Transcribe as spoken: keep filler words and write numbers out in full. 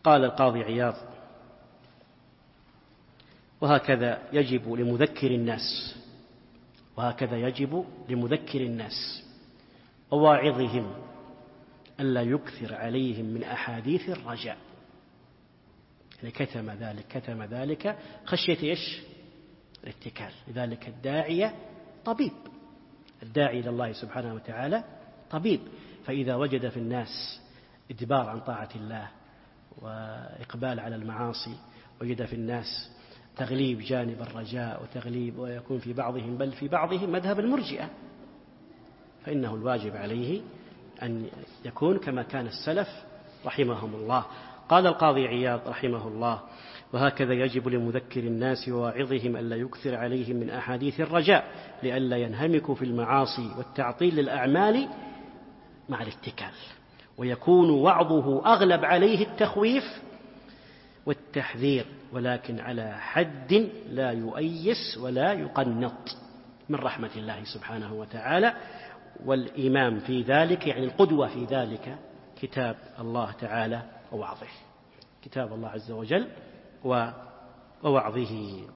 قال القاضي عياض: وهكذا يجب لمذكر الناس وهكذا يجب لمذكر الناس وواعظهم ألا يكثر عليهم من أحاديث الرجاء. يعني كتم ذلك كتم ذلك خشية إيش؟ الاتكال. لذلك الداعية طبيب، الداعي إلى الله سبحانه وتعالى طبيب، فإذا وجد في الناس إدبار عن طاعة الله وإقبال على المعاصي، وجد في الناس تغليب جانب الرجاء وتغليب ويكون في بعضهم بل في بعضهم مذهب المرجئة، فإنه الواجب عليه أن يكون كما كان السلف رحمهم الله. قال القاضي عياض رحمه الله: وهكذا يجب لمذكر الناس وواعظهم ألا يكثر عليهم من أحاديث الرجاء لئلا ينهمكوا في المعاصي والتعطيل للأعمال مع الاتكال، ويكون وعظه أغلب عليه التخويف والتحذير، ولكن على حد لا يؤيس ولا يقنط، من رحمة الله سبحانه وتعالى. والإمام في ذلك يعني القدوة في ذلك كتاب الله تعالى ووعظه، كتاب الله عز وجل ووعظه.